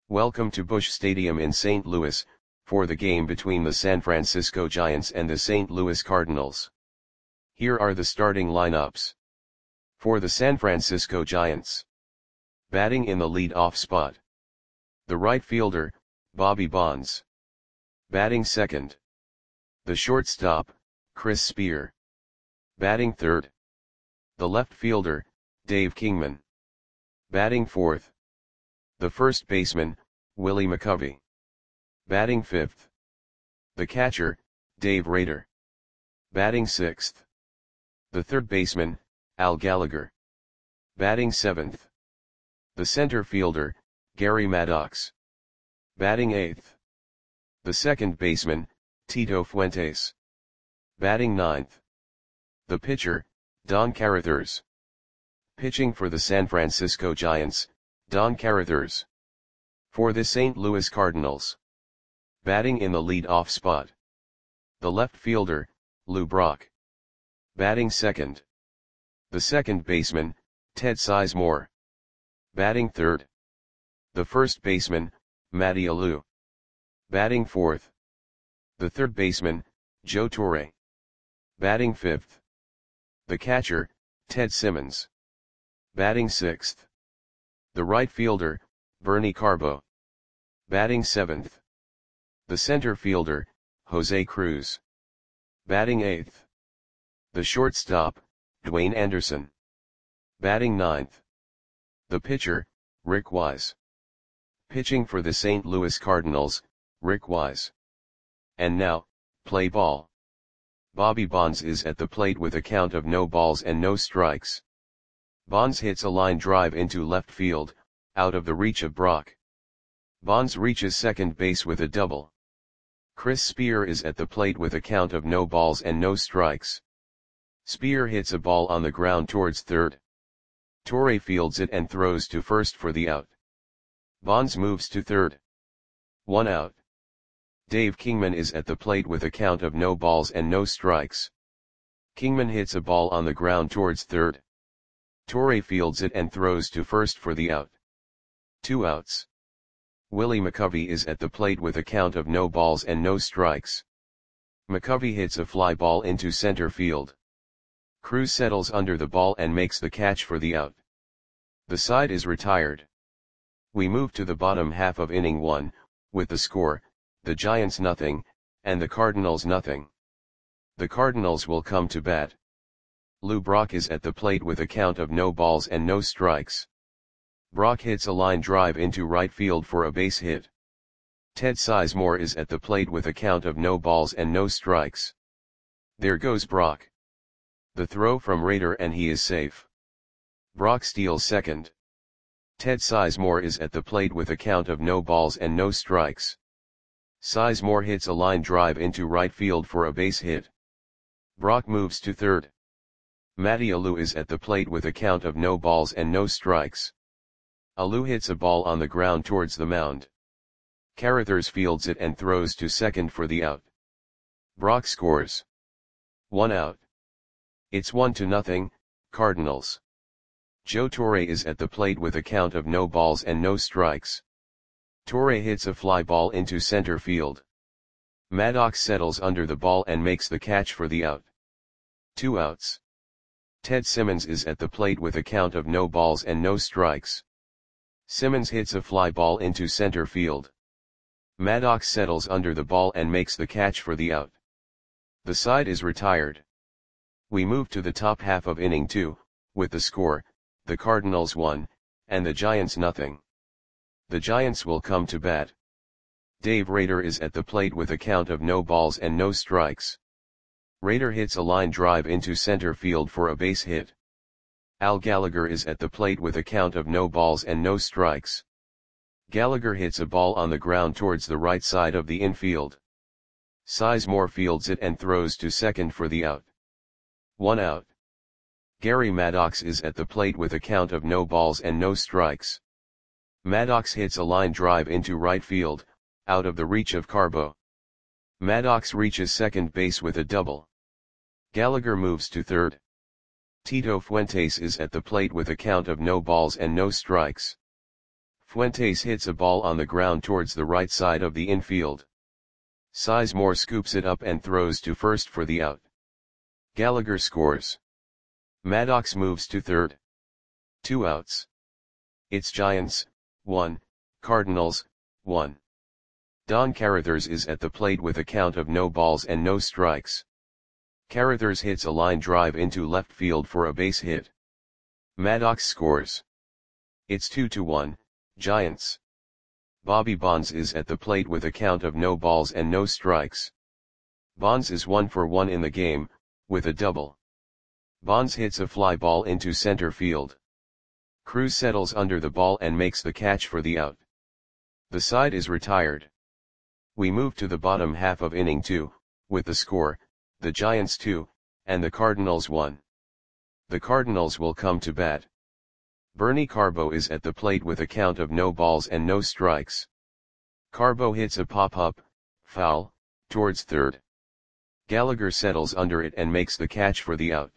Welcome to Busch Stadium in St. Louis, for the game between the San Francisco Giants and the St. Louis Cardinals. Here are the starting lineups. For the San Francisco Giants. Batting in the lead-off spot. The right fielder, Bobby Bonds. Batting second. The shortstop, Chris Spear. Batting third. The left fielder, Dave Kingman. Batting fourth. The first baseman, Willie McCovey. Batting fifth. The catcher, Dave Rader. Batting sixth. The third baseman, Al Gallagher. Batting seventh. The center fielder, Gary Maddox. Batting eighth. The second baseman, Tito Fuentes. Batting ninth. The pitcher, Don Carruthers. Pitching for the San Francisco Giants, Don Carruthers. For the St. Louis Cardinals. Batting in the lead-off spot. The left fielder, Lou Brock. Batting second. The second baseman, Ted Sizemore. Batting third. The first baseman, Matty Alou. Batting fourth. The third baseman, Joe Torre. Batting fifth. The catcher, Ted Simmons. Batting sixth. The right fielder, Bernie Carbo. Batting seventh. The center fielder, Jose Cruz. Batting eighth. The shortstop, Dwayne Anderson. Batting ninth. The pitcher, Rick Wise. Pitching for the St. Louis Cardinals, Rick Wise. And now, play ball. Bobby Bonds is at the plate with a count of no balls and no strikes. Bonds hits a line drive into left field, out of the reach of Brock. Bonds reaches second base with a double. Chris Spear is at the plate with a count of no balls and no strikes. Spear hits a ball on the ground towards third. Torre fields it and throws to first for the out. Bonds moves to third. 1 out. Dave Kingman is at the plate with a count of no balls and no strikes. Kingman hits a ball on the ground towards third. Torre fields it and throws to first for the out. 2 outs. Willie McCovey is at the plate with a count of no balls and no strikes. McCovey hits a fly ball into center field. Cruz settles under the ball and makes the catch for the out. The side is retired. We move to the bottom half of inning 1, with the score, the Giants nothing, and the Cardinals nothing. The Cardinals will come to bat. Lou Brock is at the plate with a count of no balls and no strikes. Brock hits a line drive into right field for a base hit. Ted Sizemore is at the plate with a count of no balls and no strikes. There goes Brock. The throw from Rader and he is safe. Brock steals second. Ted Sizemore is at the plate with a count of no balls and no strikes. Sizemore hits a line drive into right field for a base hit. Brock moves to third. Matty Alou is at the plate with a count of no balls and no strikes. Alou hits a ball on the ground towards the mound. Carruthers fields it and throws to second for the out. Brock scores. 1 out. It's 1-0, Cardinals. Joe Torre is at the plate with a count of no balls and no strikes. Torre hits a fly ball into center field. Maddox settles under the ball and makes the catch for the out. 2 outs. Ted Simmons is at the plate with a count of no balls and no strikes. Simmons hits a fly ball into center field. Maddox settles under the ball and makes the catch for the out. The side is retired. We move to the top half of inning 2, with the score, the Cardinals 1, and the Giants nothing. The Giants will come to bat. Dave Rader is at the plate with a count of no balls and no strikes. Rader hits a line drive into center field for a base hit. Al Gallagher is at the plate with a count of no balls and no strikes. Gallagher hits a ball on the ground towards the right side of the infield. Sizemore fields it and throws to second for the out. 1 out. Gary Maddox is at the plate with a count of no balls and no strikes. Maddox hits a line drive into right field, out of the reach of Carbo. Maddox reaches second base with a double. Gallagher moves to third. Tito Fuentes is at the plate with a count of no balls and no strikes. Fuentes hits a ball on the ground towards the right side of the infield. Sizemore scoops it up and throws to first for the out. Gallagher scores. Maddox moves to third. 2 outs. It's Giants, 1, Cardinals, 1. Don Carruthers is at the plate with a count of no balls and no strikes. Carruthers hits a line drive into left field for a base hit. Maddox scores. It's 2-1, Giants. Bobby Bonds is at the plate with a count of no balls and no strikes. Bonds is 1 for 1 in the game, with a double. Bonds hits a fly ball into center field. Cruz settles under the ball and makes the catch for the out. The side is retired. We move to the bottom half of inning 2, with the score, the Giants 2, and the Cardinals 1. The Cardinals will come to bat. Bernie Carbo is at the plate with a count of no balls and no strikes. Carbo hits a pop-up, foul, towards third. Gallagher settles under it and makes the catch for the out.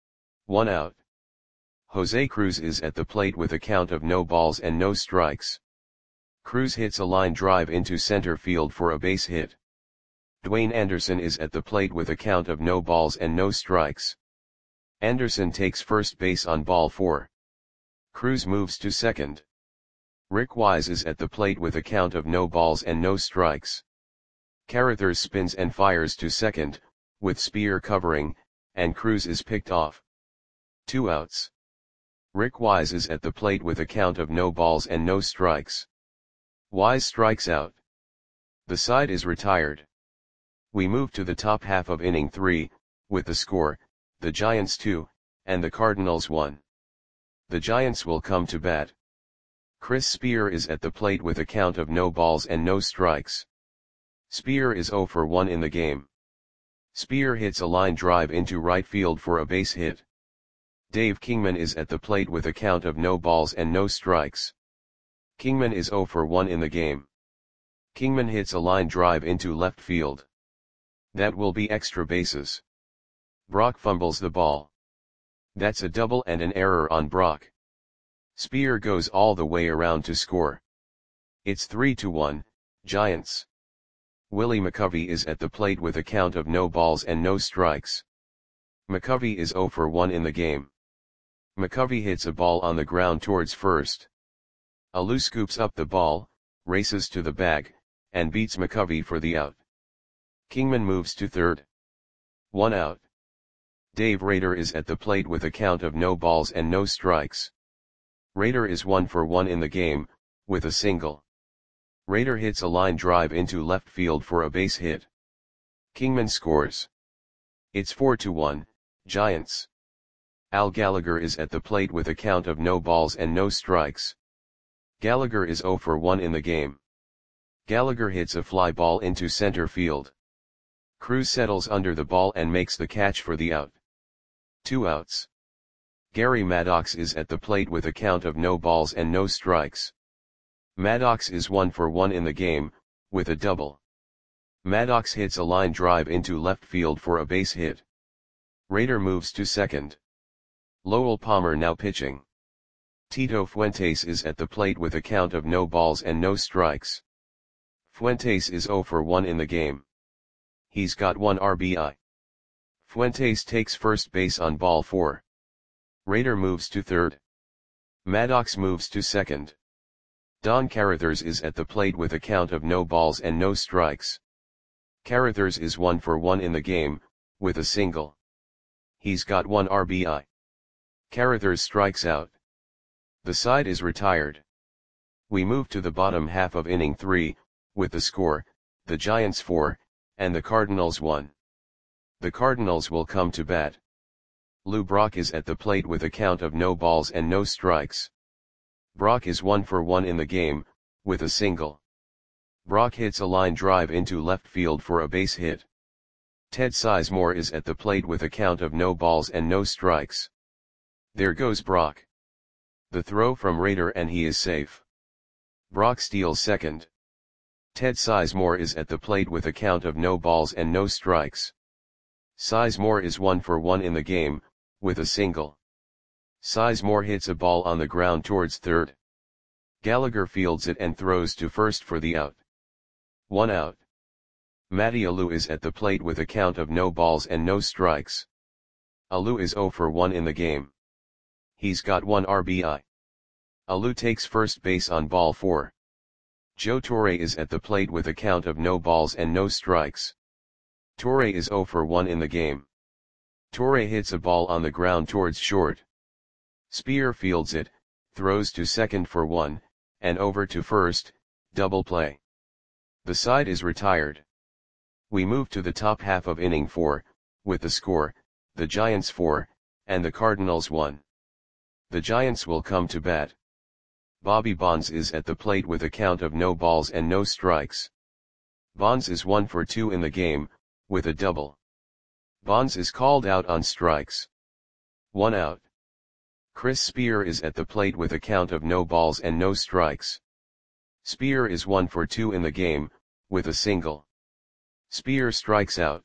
1 out. Jose Cruz is at the plate with a count of no balls and no strikes. Cruz hits a line drive into center field for a base hit. Dwayne Anderson is at the plate with a count of no balls and no strikes. Anderson takes first base on ball 4. Cruz moves to second. Rick Wise is at the plate with a count of no balls and no strikes. Carruthers spins and fires to second, with Spear covering, and Cruz is picked off. 2 outs. Rick Wise is at the plate with a count of no balls and no strikes. Wise strikes out. The side is retired. We move to the top half of inning 3, with the score, the Giants 2, and the Cardinals 1. The Giants will come to bat. Chris Spear is at the plate with a count of no balls and no strikes. Spear is 0 for 1 in the game. Spear hits a line drive into right field for a base hit. Dave Kingman is at the plate with a count of no balls and no strikes. Kingman is 0 for 1 in the game. Kingman hits a line drive into left field. That will be extra bases. Brock fumbles the ball. That's a double and an error on Brock. Spear goes all the way around to score. It's 3-1, Giants. Willie McCovey is at the plate with a count of no balls and no strikes. McCovey is 0 for 1 in the game. McCovey hits a ball on the ground towards first. Alou scoops up the ball, races to the bag, and beats McCovey for the out. Kingman moves to third. 1 out. Dave Rader is at the plate with a count of no balls and no strikes. Rader is 1 for 1 in the game, with a single. Rader hits a line drive into left field for a base hit. Kingman scores. It's 4-1, Giants. Al Gallagher is at the plate with a count of no balls and no strikes. Gallagher is 0 for 1 in the game. Gallagher hits a fly ball into center field. Cruz settles under the ball and makes the catch for the out. 2 outs. Gary Maddox is at the plate with a count of no balls and no strikes. Maddox is 1 for 1 in the game, with a double. Maddox hits a line drive into left field for a base hit. Rader moves to second. Lowell Palmer now pitching. Tito Fuentes is at the plate with a count of no balls and no strikes. Fuentes is 0 for 1 in the game. He's got 1 RBI. Fuentes takes first base on ball 4. Rader moves to third. Maddox moves to second. Don Carruthers is at the plate with a count of no balls and no strikes. Carruthers is 1 for 1 in the game, with a single. He's got 1 RBI. Carruthers strikes out. The side is retired. We move to the bottom half of inning 3, with the score, the Giants 4, and the Cardinals 1. The Cardinals will come to bat. Lou Brock is at the plate with a count of no balls and no strikes. Brock is 1 for 1 in the game, with a single. Brock hits a line drive into left field for a base hit. Ted Sizemore is at the plate with a count of no balls and no strikes. There goes Brock. The throw from Rader and he is safe. Brock steals second. Ted Sizemore is at the plate with a count of no balls and no strikes. Sizemore is 1 for 1 in the game, with a single. Sizemore hits a ball on the ground towards third. Gallagher fields it and throws to first for the out. 1 out. Matty Alou is at the plate with a count of no balls and no strikes. Alou is 0 for 1 in the game. He's got 1 RBI. Alou takes first base on ball 4. Joe Torre is at the plate with a count of no balls and no strikes. Torre is 0 for 1 in the game. Torre hits a ball on the ground towards short. Spear fields it, throws to second for 1, and over to first, double play. The side is retired. We move to the top half of inning 4, with the score, the Giants 4, and the Cardinals 1. The Giants will come to bat. Bobby Bonds is at the plate with a count of no balls and no strikes. Bonds is 1 for 2 in the game, with a double. Bonds is called out on strikes. 1 out. Chris Spear is at the plate with a count of no balls and no strikes. Spear is 1 for 2 in the game, with a single. Spear strikes out.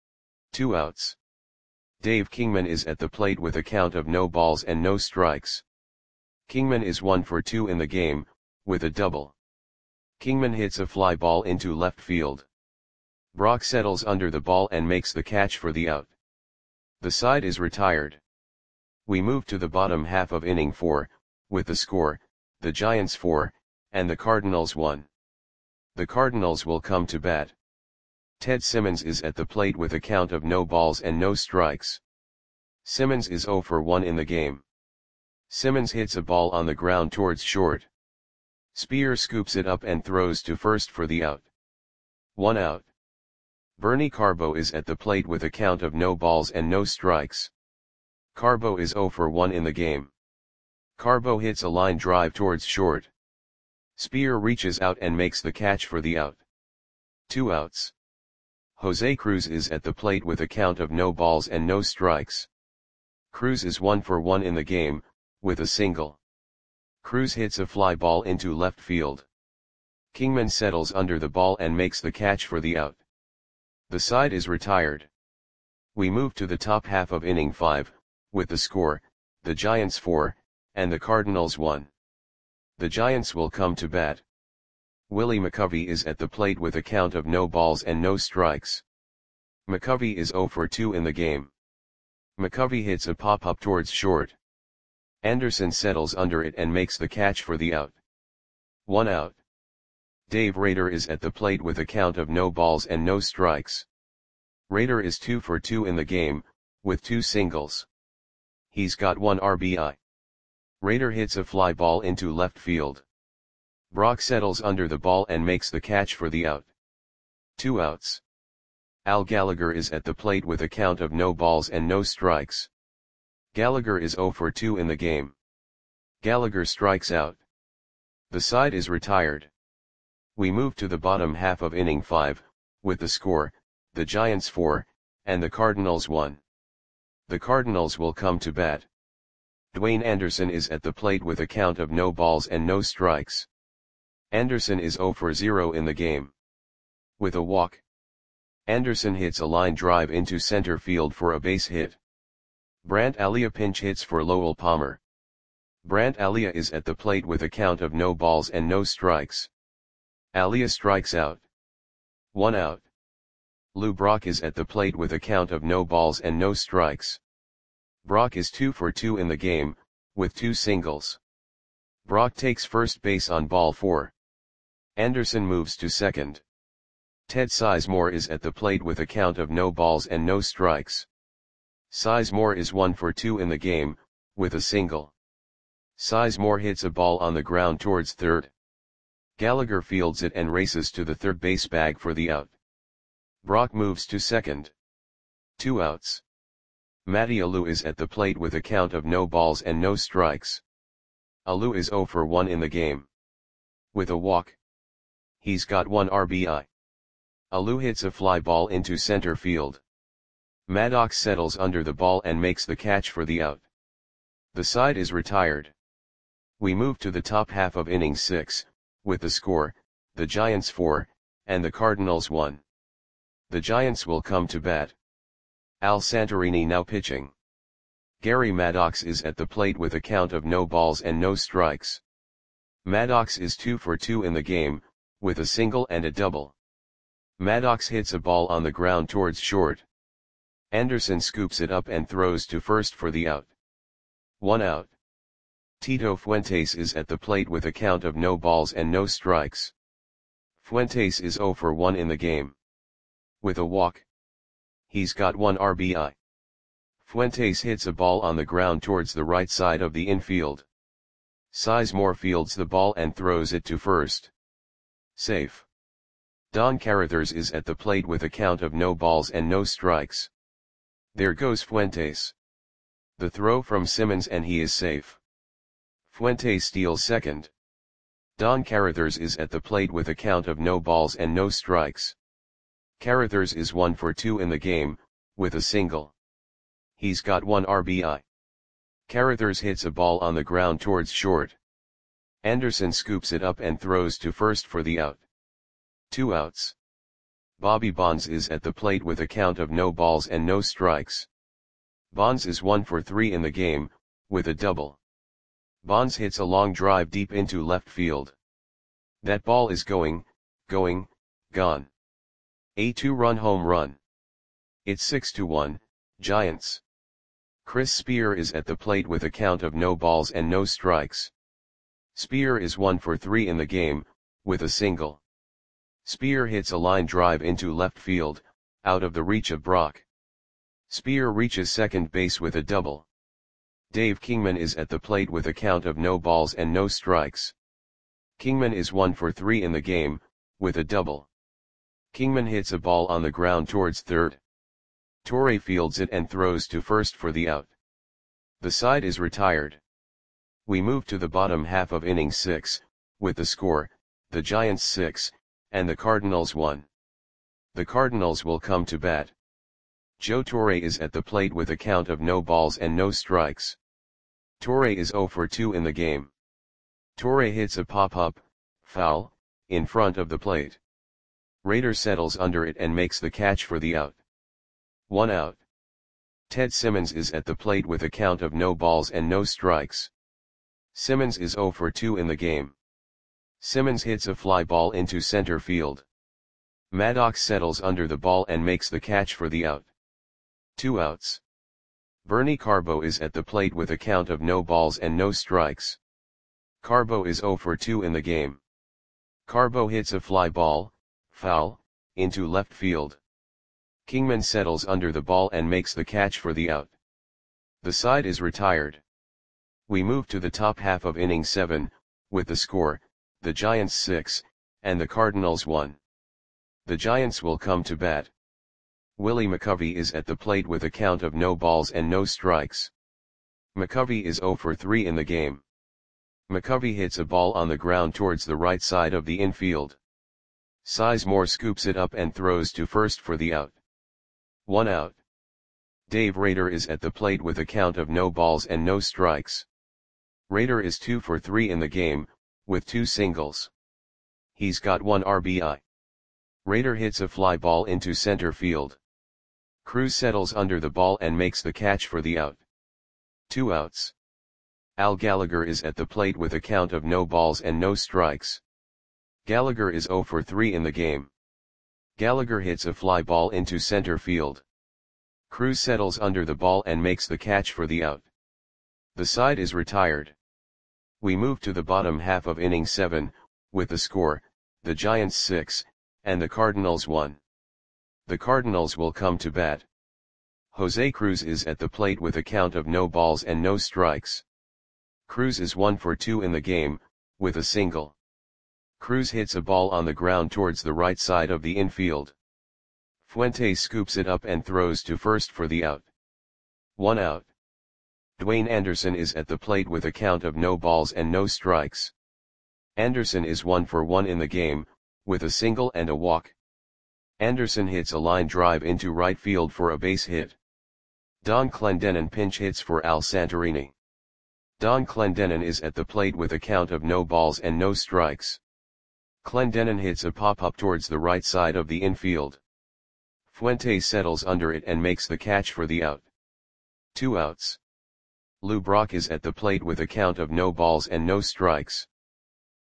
2 outs. Dave Kingman is at the plate with a count of no balls and no strikes. Kingman is 1 for 2 in the game, with a double. Kingman hits a fly ball into left field. Brock settles under the ball and makes the catch for the out. The side is retired. We move to the bottom half of inning 4, with the score, the Giants 4, and the Cardinals 1. The Cardinals will come to bat. Ted Simmons is at the plate with a count of no balls and no strikes. Simmons is 0 for 1 in the game. Simmons hits a ball on the ground towards short. Spear scoops it up and throws to first for the out. 1 out. Bernie Carbo is at the plate with a count of no balls and no strikes. Carbo is 0 for 1 in the game. Carbo hits a line drive towards short. Spear reaches out and makes the catch for the out. 2 outs. Jose Cruz is at the plate with a count of no balls and no strikes. Cruz is 1 for 1 in the game, with a single. Cruz hits a fly ball into left field. Kingman settles under the ball and makes the catch for the out. The side is retired. We move to the top half of inning 5, with the score, the Giants 4, and the Cardinals 1. The Giants will come to bat. Willie McCovey is at the plate with a count of no balls and no strikes. McCovey is 0 for 2 in the game. McCovey hits a pop-up towards short. Anderson settles under it and makes the catch for the out. 1 out. Dave Rader is at the plate with a count of no balls and no strikes. Rader is 2 for 2 in the game, with 2 singles. He's got 1 RBI. Rader hits a fly ball into left field. Brock settles under the ball and makes the catch for the out. 2 outs. Al Gallagher is at the plate with a count of no balls and no strikes. Gallagher is 0 for 2 in the game. Gallagher strikes out. The side is retired. We move to the bottom half of inning 5, with the score, the Giants 4, and the Cardinals 1. The Cardinals will come to bat. Dwayne Anderson is at the plate with a count of no balls and no strikes. Anderson is 0 for 0 in the game. With a walk. Anderson hits a line drive into center field for a base hit. Brant Alia pinch hits for Lowell Palmer. Brant Alia is at the plate with a count of no balls and no strikes. Alia strikes out. 1 out. Lou Brock is at the plate with a count of no balls and no strikes. Brock is 2 for 2 in the game, with 2 singles. Brock takes first base on ball 4. Anderson moves to second. Ted Sizemore is at the plate with a count of no balls and no strikes. Sizemore is 1 for 2 in the game, with a single. Sizemore hits a ball on the ground towards third. Gallagher fields it and races to the third base bag for the out. Brock moves to second. 2 outs. Matty Alou is at the plate with a count of no balls and no strikes. Alou is 0 for 1 in the game. With a walk. He's got 1 RBI. Alou hits a fly ball into center field. Maddox settles under the ball and makes the catch for the out. The side is retired. We move to the top half of inning 6, with the score, the Giants 4, and the Cardinals 1. The Giants will come to bat. Al Santorini now pitching. Gary Maddox is at the plate with a count of no balls and no strikes. Maddox is 2 for 2 in the game, with a single and a double. Maddox hits a ball on the ground towards short. Anderson scoops it up and throws to first for the out. 1 out. Tito Fuentes is at the plate with a count of no balls and no strikes. Fuentes is 0 for 1 in the game. With a walk. He's got 1 RBI. Fuentes hits a ball on the ground towards the right side of the infield. Sizemore fields the ball and throws it to first. Safe. Don Carruthers is at the plate with a count of no balls and no strikes. There goes Fuentes. The throw from Simmons and he is safe. Fuentes steals second. Don Carruthers is at the plate with a count of no balls and no strikes. Carruthers is 1 for 2 in the game, with a single. He's got 1 RBI. Carruthers hits a ball on the ground towards short. Anderson scoops it up and throws to first for the out. 2 outs. Bobby Bonds is at the plate with a count of no balls and no strikes. Bonds is 1 for 3 in the game, with a double. Bonds hits a long drive deep into left field. That ball is gone. A 2-run home run. It's 6-1, Giants. Chris Spear is at the plate with a count of no balls and no strikes. Spear is 1 for 3 in the game, with a single. Spear hits a line drive into left field, out of the reach of Brock. Spear reaches second base with a double. Dave Kingman is at the plate with a count of no balls and no strikes. Kingman is 1 for 3 in the game, with a double. Kingman hits a ball on the ground towards third. Torre fields it and throws to first for the out. The side is retired. We move to the bottom half of inning 6, with the score, the Giants 6, and the Cardinals 1. The Cardinals will come to bat. Joe Torre is at the plate with a count of no balls and no strikes. Torre is 0 for 2 in the game. Torre hits a pop-up, foul, in front of the plate. Rader settles under it and makes the catch for the out. 1 out. Ted Simmons is at the plate with a count of no balls and no strikes. Simmons is 0 for 2 in the game. Simmons hits a fly ball into center field. Maddox settles under the ball and makes the catch for the out. 2 outs. Bernie Carbo is at the plate with a count of no balls and no strikes. Carbo is 0 for 2 in the game. Carbo hits a fly ball, foul, into left field. Kingman settles under the ball and makes the catch for the out. The side is retired. We move to the top half of inning 7, with the score, the Giants 6, and the Cardinals 1. The Giants will come to bat. Willie McCovey is at the plate with a count of no balls and no strikes. McCovey is 0 for 3 in the game. McCovey hits a ball on the ground towards the right side of the infield. Sizemore scoops it up and throws to first for the out. 1 out. Dave Rader is at the plate with a count of no balls and no strikes. Rader is 2 for 3 in the game, with 2 singles. He's got 1 RBI. Rader hits a fly ball into center field. Cruz settles under the ball and makes the catch for the out. 2 outs. Al Gallagher is at the plate with a count of no balls and no strikes. Gallagher is 0 for 3 in the game. Gallagher hits a fly ball into center field. Cruz settles under the ball and makes the catch for the out. The side is retired. We move to the bottom half of inning 7, with the score, the Giants 6, and the Cardinals 1. The Cardinals will come to bat. Jose Cruz is at the plate with a count of no balls and no strikes. Cruz is 1 for 2 in the game, with a single. Cruz hits a ball on the ground towards the right side of the infield. Fuentes scoops it up and throws to first for the out. 1 out. Dwayne Anderson is at the plate with a count of no balls and no strikes. Anderson is 1 for 1 in the game, with a single and a walk. Anderson hits a line drive into right field for a base hit. Don Clendenon pinch hits for Al Santorini. Don Clendenon is at the plate with a count of no balls and no strikes. Clendenon hits a pop-up towards the right side of the infield. Fuentes settles under it and makes the catch for the out. 2 outs. Lou Brock is at the plate with a count of no balls and no strikes.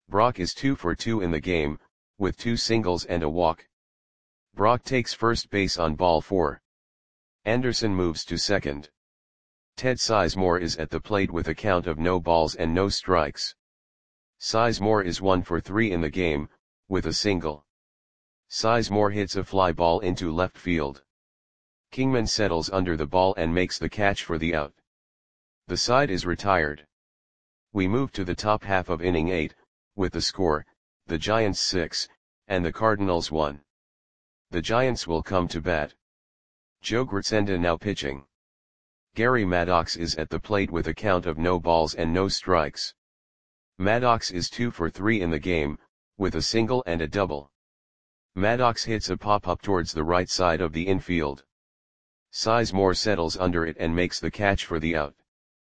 Brock is 2 for 2 in the game, with 2 singles and a walk. Brock takes first base on ball 4. Anderson moves to second. Ted Sizemore is at the plate with a count of no balls and no strikes. Sizemore is 1 for 3 in the game, with a single. Sizemore hits a fly ball into left field. Kingman settles under the ball and makes the catch for the out. The side is retired. We move to the top half of inning 8, with the score, the Giants 6, and the Cardinals 1. The Giants will come to bat. Joe Gritsenda now pitching. Gary Maddox is at the plate with a count of no balls and no strikes. Maddox is 2 for 3 in the game, with a single and a double. Maddox hits a pop-up towards the right side of the infield. Sizemore settles under it and makes the catch for the out.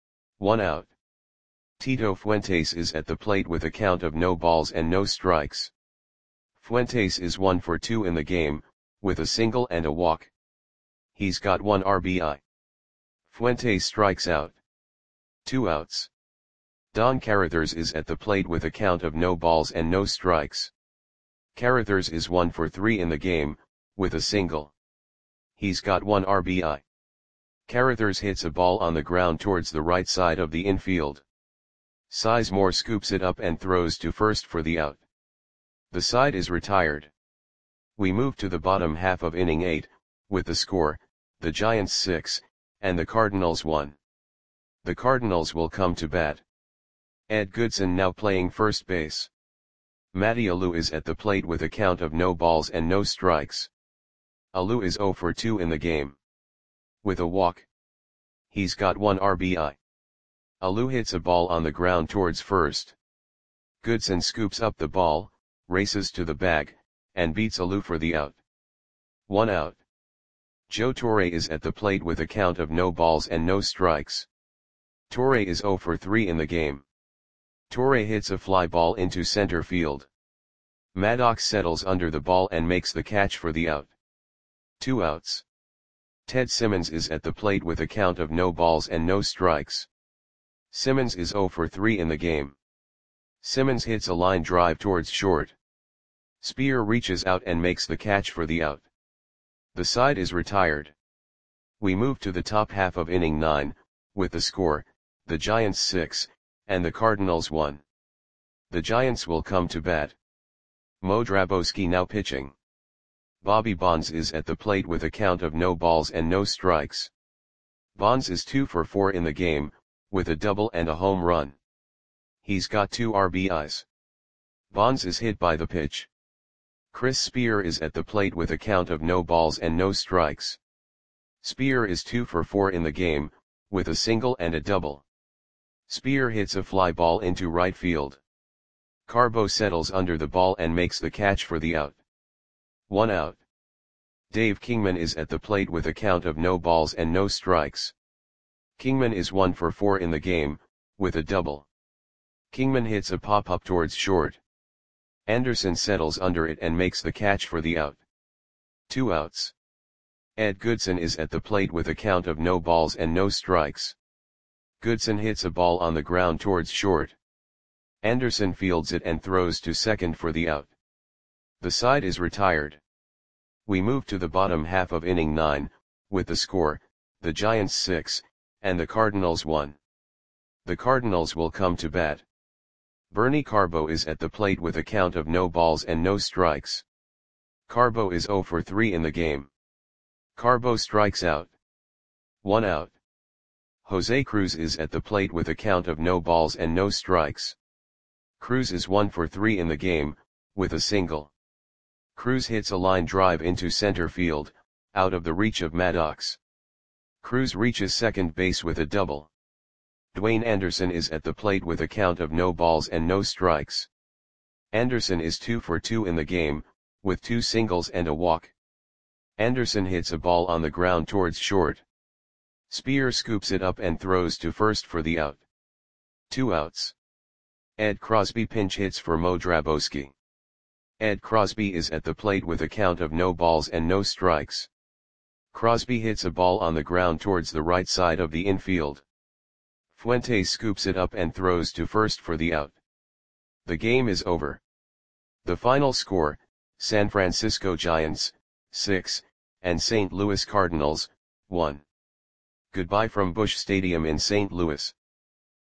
1 out. Tito Fuentes is at the plate with a count of no balls and no strikes. Fuentes is 1 for 2 in the game, with a single and a walk. He's got 1 RBI. Fuentes strikes out. 2 outs. Don Carruthers is at the plate with a count of no balls and no strikes. Carruthers is 1 for 3 in the game, with a single. He's got 1 RBI. Carruthers hits a ball on the ground towards the right side of the infield. Sizemore scoops it up and throws to first for the out. The side is retired. We move to the bottom half of inning 8, with the score, the Giants 6, and the Cardinals 1. The Cardinals will come to bat. Ed Goodson now playing first base. Matty Alou is at the plate with a count of no balls and no strikes. Alou is 0 for 2 in the game. With a walk. He's got 1 RBI. Alou hits a ball on the ground towards first. Goodson scoops up the ball, races to the bag, and beats Alou for the out. 1 out. Joe Torre is at the plate with a count of no balls and no strikes. Torre is 0 for 3 in the game. Torre hits a fly ball into center field. Maddox settles under the ball and makes the catch for the out. 2 outs. Ted Simmons is at the plate with a count of no balls and no strikes. Simmons is 0 for 3 in the game. Simmons hits a line drive towards short. Spear reaches out and makes the catch for the out. The side is retired. We move to the top half of inning 9, with the score, the Giants 6, and the Cardinals 1. The Giants will come to bat. Mo Drabowski now pitching. Bobby Bonds is at the plate with a count of no balls and no strikes. Bonds is 2 for 4 in the game, with a double and a home run. He's got 2 RBIs. Bonds is hit by the pitch. Chris Spear is at the plate with a count of no balls and no strikes. Spear is 2 for 4 in the game, with a single and a double. Spear hits a fly ball into right field. Carbo settles under the ball and makes the catch for the out. 1 out. Dave Kingman is at the plate with a count of no balls and no strikes. Kingman is 1 for 4 in the game, with a double. Kingman hits a pop-up towards short. Anderson settles under it and makes the catch for the out. 2 outs. Ed Goodson is at the plate with a count of no balls and no strikes. Goodson hits a ball on the ground towards short. Anderson fields it and throws to second for the out. The side is retired. We move to the bottom half of inning 9, with the score, the Giants 6, and the Cardinals 1. The Cardinals will come to bat. Bernie Carbo is at the plate with a count of no balls and no strikes. Carbo is 0 for 3 in the game. Carbo strikes out. 1 out. Jose Cruz is at the plate with a count of no balls and no strikes. Cruz is 1 for 3 in the game, with a single. Cruz hits a line drive into center field, out of the reach of Maddox. Cruz reaches second base with a double. Dwayne Anderson is at the plate with a count of no balls and no strikes. Anderson is 2 for 2 in the game, with 2 singles and a walk. Anderson hits a ball on the ground towards short. Spear scoops it up and throws to first for the out. 2 outs. Ed Crosby pinch hits for Mo Drabowski. Ed Crosby is at the plate with a count of no balls and no strikes. Crosby hits a ball on the ground towards the right side of the infield. Fuentes scoops it up and throws to first for the out. The game is over. The final score, San Francisco Giants, 6, and St. Louis Cardinals, 1. Goodbye from Busch Stadium in St. Louis.